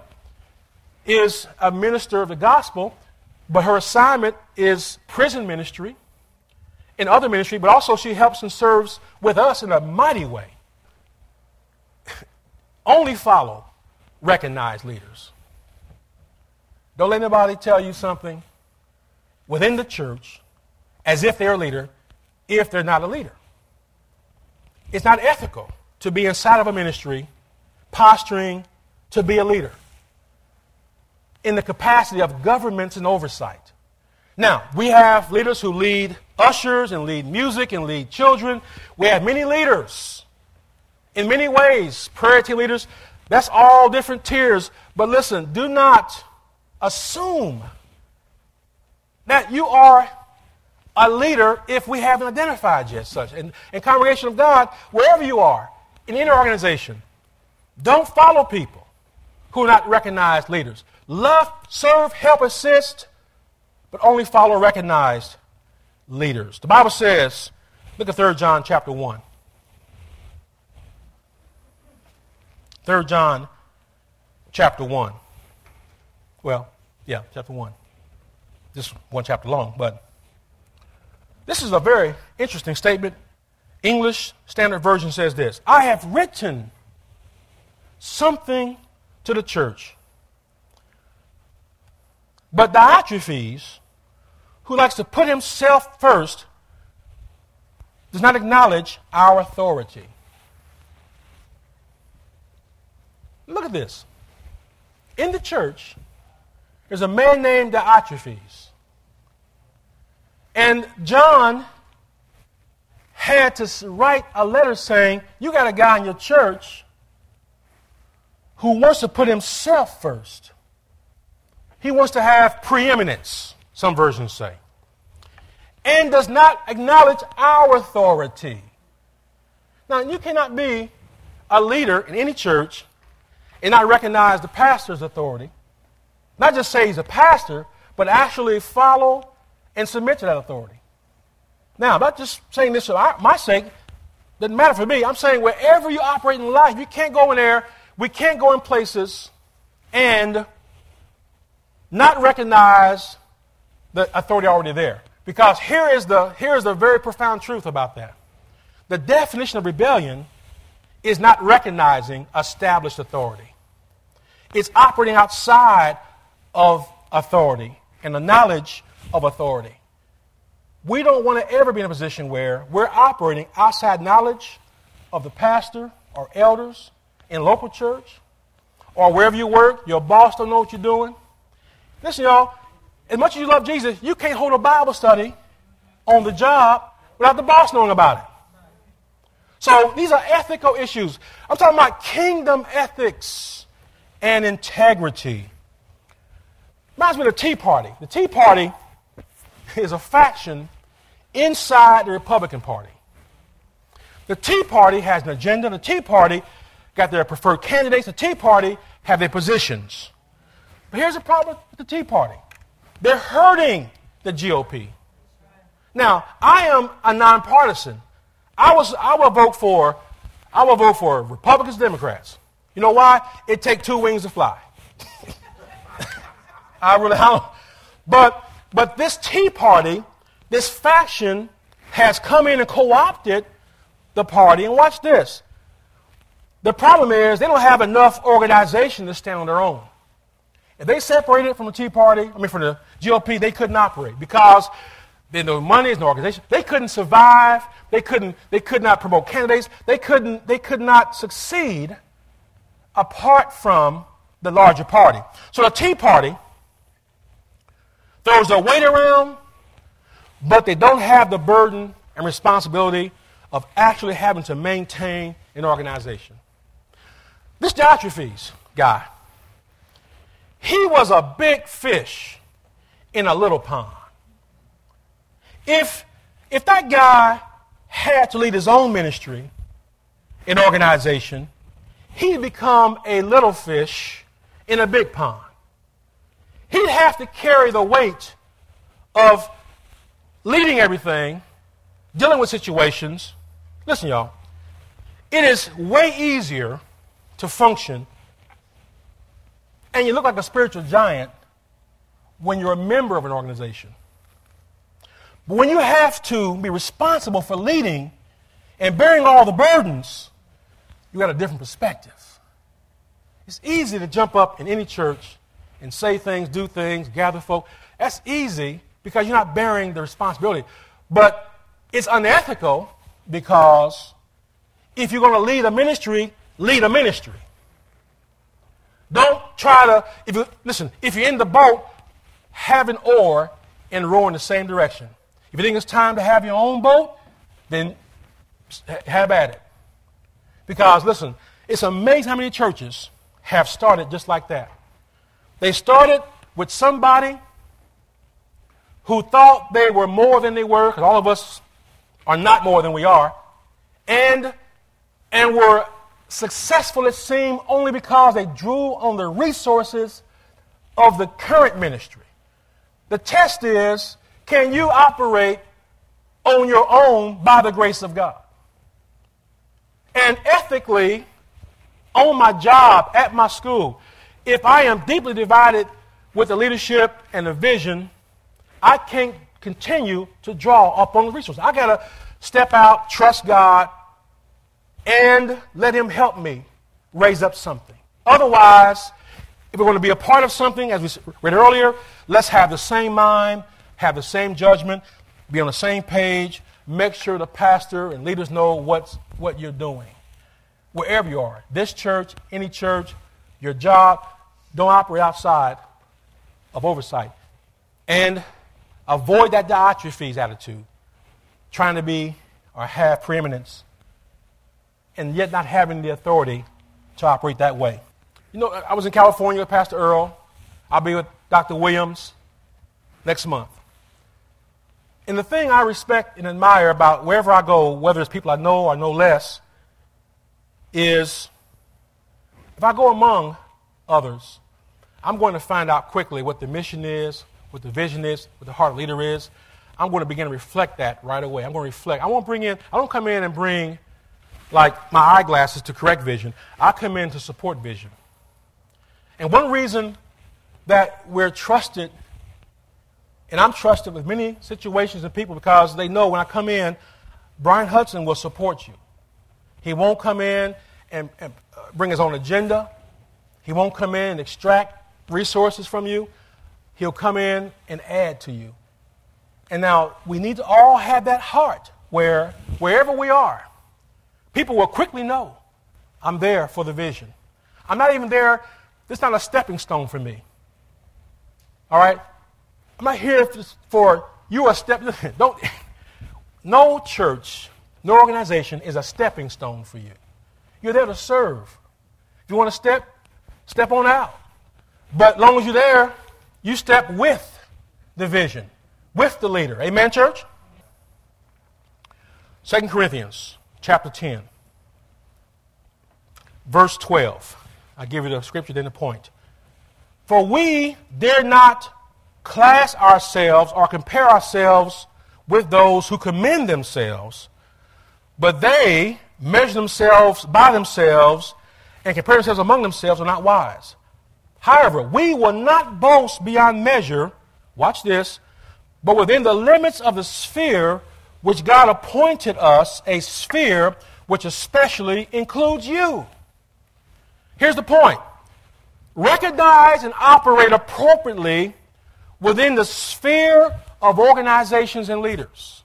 is a minister of the gospel, but her assignment is prison ministry and other ministry, but also she helps and serves with us in a mighty way. Only follow recognized leaders. Don't let anybody tell you something within the church as if they're a leader if they're not a leader. It's not ethical to be inside of a ministry posturing to be a leader in the capacity of governments and oversight. Now, we have leaders who lead ushers and lead music and lead children. We have many leaders in many ways, prayer team leaders. That's all different tiers. But listen, do not assume that you are a leader if we haven't identified you as such. And in Congregation of God, wherever you are, in any organization, don't follow people who are not recognized leaders. Love, serve, help, assist, but only follow recognized leaders. The Bible says, look at Third John chapter one. Third John chapter one. Well, yeah, chapter one. Just one chapter long, but this is a very interesting statement. English Standard Version says this: I have written something to the church, but Diotrephes, who likes to put himself first, does not acknowledge our authority. Look at this. In the church, there's a man named Diotrephes. And John had to write a letter saying, you got a guy in your church who wants to put himself first. He wants to have preeminence, some versions say, and does not acknowledge our authority. Now, you cannot be a leader in any church and not recognize the pastor's authority. Not just say he's a pastor, but actually follow and submit to that authority. Now, I'm not just saying this for my sake. Doesn't matter for me. I'm saying wherever you operate in life, you can't go in there. We can't go in places and not recognize the authority already there. Because here is the, here is the very profound truth about that. The definition of rebellion is not recognizing established authority. It's operating outside of authority and the knowledge of authority. We don't want to ever be in a position where we're operating outside knowledge of the pastor or elders in local church or wherever you work. Your boss don't know what you're doing. Listen, y'all, as much as you love Jesus, you can't hold a Bible study on the job without the boss knowing about it. So these are ethical issues. I'm talking about kingdom ethics and integrity. Reminds me of the Tea Party. The Tea Party is a faction inside the Republican Party. The Tea Party has an agenda. The Tea Party got their preferred candidates. The Tea Party have their positions. But here's the problem with the Tea Party. They're hurting the G O P. Now, I am a nonpartisan. I was I will vote for I will vote for Republicans, Democrats. You know why? It takes two wings to fly. I really don't. But but this Tea Party, this faction, has come in and co-opted the party. And watch this. The problem is they don't have enough organization to stand on their own. If they separated from the Tea Party, I mean from the G O P, they couldn't operate because there's no money, there's no organization. They couldn't survive. They couldn't. They could not promote candidates. They couldn't. They could not succeed apart from the larger party. So the Tea Party throws their weight around, but they don't have the burden and responsibility of actually having to maintain an organization. This Diotrephes guy, he was a big fish in a little pond. If, if that guy had to lead his own ministry, an organization, he'd become a little fish in a big pond. He'd have to carry the weight of leading everything, dealing with situations. Listen, y'all, it is way easier to function, and you look like a spiritual giant when you're a member of an organization. But when you have to be responsible for leading and bearing all the burdens, you got a different perspective. It's easy to jump up in any church and say things, do things, gather folk. That's easy because you're not bearing the responsibility. But it's unethical because if you're going to lead a ministry, lead a ministry. Don't try to, if you listen, if you're in the boat, have an oar and row in the same direction. If you think it's time to have your own boat, then have at it. Because, listen, it's amazing how many churches have started just like that. They started with somebody who thought they were more than they were, because all of us are not more than we are, and, and were successful, it seemed, only because they drew on the resources of the current ministry. The test is, can you operate on your own by the grace of God? And ethically, on my job, at my school. If I am deeply divided with the leadership and the vision, I can't continue to draw upon the resources. I got to step out, trust God, and let him help me raise up something. Otherwise, if we're going to be a part of something, as we read earlier, let's have the same mind, have the same judgment, be on the same page, make sure the pastor and leaders know what's, what you're doing. Wherever you are, this church, any church, your job, don't operate outside of oversight. And avoid that Diotrephes attitude, trying to be or have preeminence, and yet not having the authority to operate that way. You know, I was in California with Pastor Earl. I'll be with Doctor Williams next month. And the thing I respect and admire about wherever I go, whether it's people I know or know less, is if I go among others, I'm going to find out quickly what the mission is, what the vision is, what the heart leader is. I'm going to begin to reflect that right away. I'm going to reflect. I won't bring in, I don't come in and bring like my eyeglasses to correct vision. I come in to support vision. And one reason that we're trusted, and I'm trusted with many situations and people, because they know when I come in, Brian Hudson will support you. He won't come in and, and bring his own agenda. He won't come in and extract resources from you. He'll come in and add to you. And now we need to all have that heart where wherever we are, people will quickly know I'm there for the vision. I'm not even there. This is not a stepping stone for me. All right? I'm not here for you a step. Don't. No church, no organization is a stepping stone for you. You're there to serve. If you want to step, step on out. But as long as you're there, you step with the vision, with the leader. Amen, church? Second Corinthians chapter ten, verse twelve. I'll give you the scripture, then the point. For we dare not class ourselves or compare ourselves with those who commend themselves, but they measure themselves by themselves and compare themselves among themselves are not wise. However, we will not boast beyond measure, watch this, but within the limits of the sphere which God appointed us, a sphere which especially includes you. Here's the point. Recognize and operate appropriately within the sphere of organizations and leaders.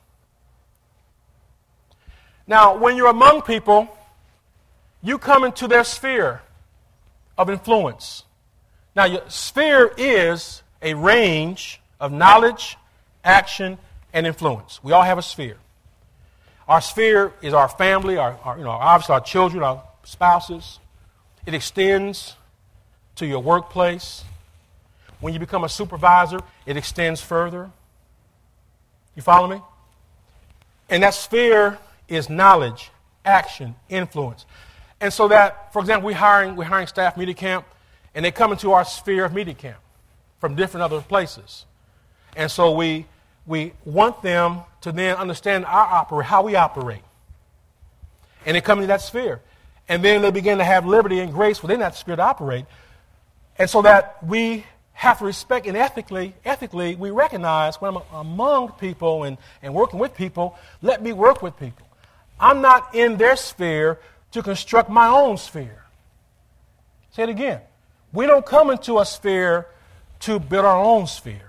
Now, when you're among people, you come into their sphere of influence. Now, your sphere is a range of knowledge, action, and influence. We all have a sphere. Our sphere is our family, our, our you know, obviously our children, our spouses. It extends to your workplace. When you become a supervisor, it extends further. You follow me? And that sphere is knowledge, action, influence. And so that, for example, we're hiring, we're hiring staff media camp, and they come into our sphere of media camp from different other places. And so we we want them to then understand our operate, how we operate. And they come into that sphere. And then they begin to have liberty and grace within that sphere to operate. And so that we have to respect and ethically, ethically, we recognize when I'm among people and, and working with people, let me work with people. I'm not in their sphere to construct my own sphere. Say it again. We don't come into a sphere to build our own sphere.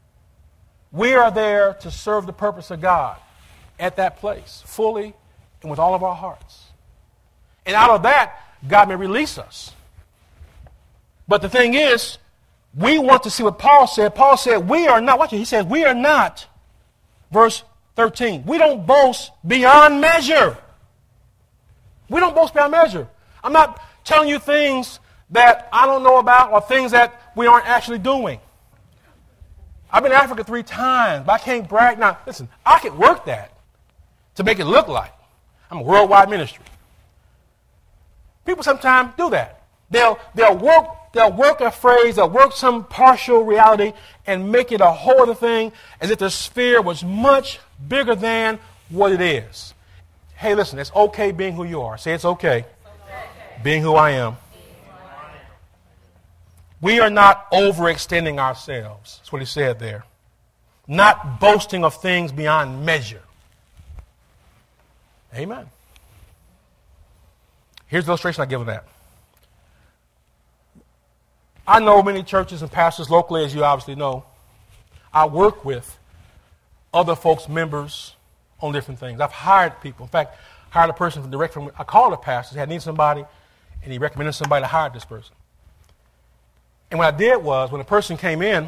We are there to serve the purpose of God at that place, fully and with all of our hearts. And out of that, God may release us. But the thing is, we want to see what Paul said. Paul said, we are not, watch it, he says, we are not, verse thirteen, we don't boast beyond measure. We don't boast beyond measure. I'm not telling you things that I don't know about or things that we aren't actually doing. I've been to Africa three times, but I can't brag. Now, listen, I could work that to make it look like I'm a worldwide ministry. People sometimes do that. They'll, they'll, work, they'll work a phrase, they'll work some partial reality and make it a whole other thing as if the sphere was much bigger than what it is. Hey, listen, it's okay being who you are. Say it's okay. Being who I am. We are not overextending ourselves. That's what he said there. Not boasting of things beyond measure. Amen. Here's the illustration I give of that. I know many churches and pastors locally, as you obviously know. I work with other folks' members on different things. I've hired people. In fact, hired a person from direct from, I called a pastor, I need somebody, and he recommended somebody to hire this person. And what I did was, when a person came in,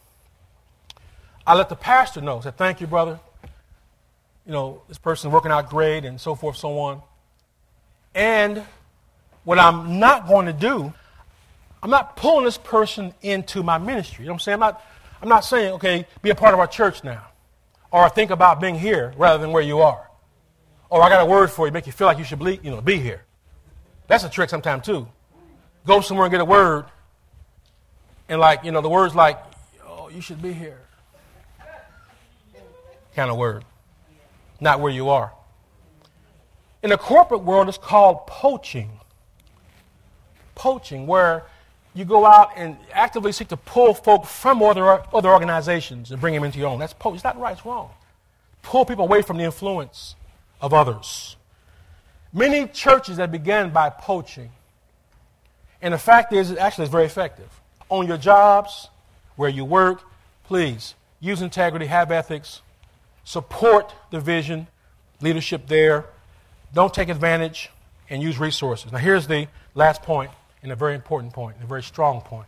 I let the pastor know. I said, thank you, brother. You know, this person's working out great, and so forth, so on. And what I'm not going to do, I'm not pulling this person into my ministry. You know what I'm saying? I'm not, I'm not saying, okay, be a part of our church now. Or think about being here rather than where you are. Or I got a word for you, make you feel like you should be, you know, be here. That's a trick sometimes, too. Go somewhere and get a word. And like, you know, the word's like, oh, you should be here. Kind of word. Not where you are. In the corporate world, it's called poaching. Poaching, where you go out and actively seek to pull folk from other, other organizations and bring them into your own. That's poaching. It's not right, it's wrong. Pull people away from the influence of others. Many churches that began by poaching, and the fact is, it actually is very effective. On your jobs, where you work, please use integrity, have ethics, support the vision, leadership there. Don't take advantage and use resources. Now here's the last point, and a very important point, and a very strong point.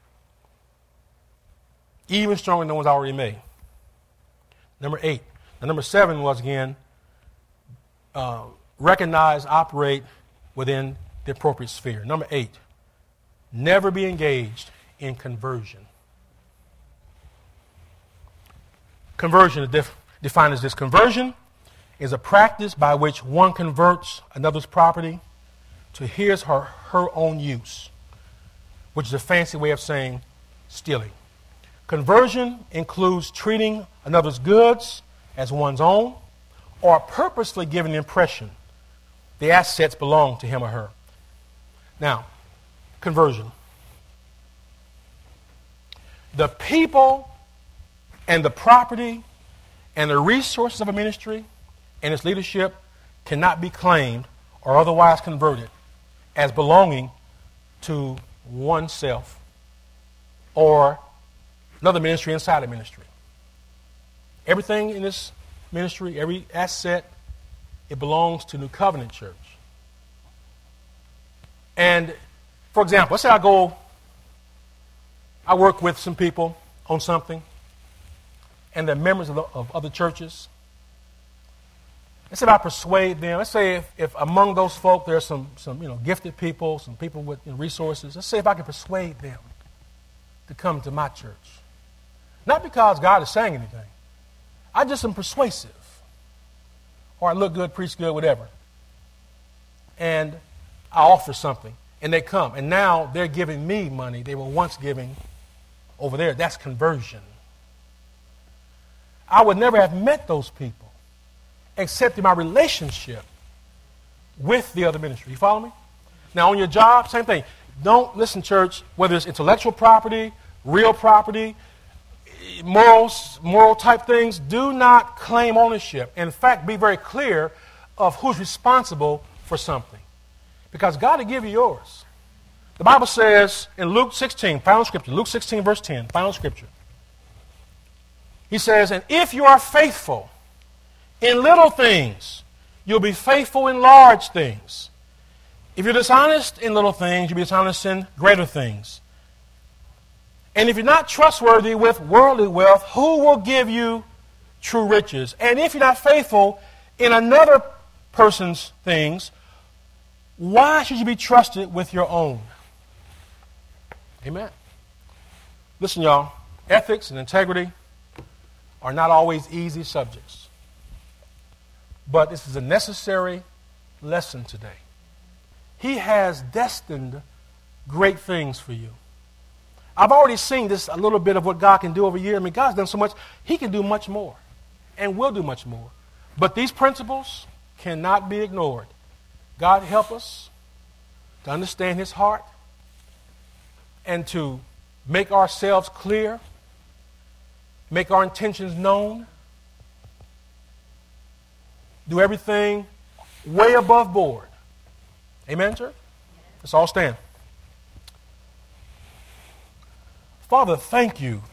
Even stronger than the ones I already made. Number eight. Now number seven was, again, uh, recognize, operate within the appropriate sphere. Number eight, never be engaged in conversion. Conversion is def- defined as this. Conversion is a practice by which one converts another's property to his or her own use, which is a fancy way of saying stealing. Conversion includes treating another's goods as one's own, or purposely giving the impression the assets belong to him or her. Now, conversion. The people and the property and the resources of a ministry and its leadership cannot be claimed or otherwise converted as belonging to oneself or another ministry inside a ministry. Everything in this ministry, every asset, it belongs to New Covenant Church. And, for example, let's say I go, I work with some people on something, and they're members of, the, of other churches. Let's say if I persuade them. Let's say if, if among those folk there's some, some you know, gifted people, some people with you know, resources. Let's say if I can persuade them to come to my church. Not because God is saying anything. I just am persuasive. Or I look good, preach good, whatever. And I offer something. And they come. And now they're giving me money they were once giving over there. That's conversion. I would never have met those people except in my relationship with the other ministry. You follow me? Now on your job, same thing. Don't listen, church, whether it's intellectual property, real property, morals, moral type things, do not claim ownership. In fact, be very clear of who's responsible for something. Because God will give you yours. The Bible says in Luke sixteen, final scripture, Luke sixteen verse ten, final scripture. He says, and if you are faithful in little things, you'll be faithful in large things. If you're dishonest in little things, you'll be dishonest in greater things. And if you're not trustworthy with worldly wealth, who will give you true riches? And if you're not faithful in another person's things, why should you be trusted with your own? Amen. Listen, y'all, ethics and integrity are not always easy subjects. But this is a necessary lesson today. He has destined great things for you. I've already seen this, a little bit of what God can do over here. I mean, God's done so much. He can do much more and will do much more. But these principles cannot be ignored. God help us to to understand his heart, and to make ourselves clear, make our intentions known, do everything way above board. Amen, church? Let's all stand. Father, thank you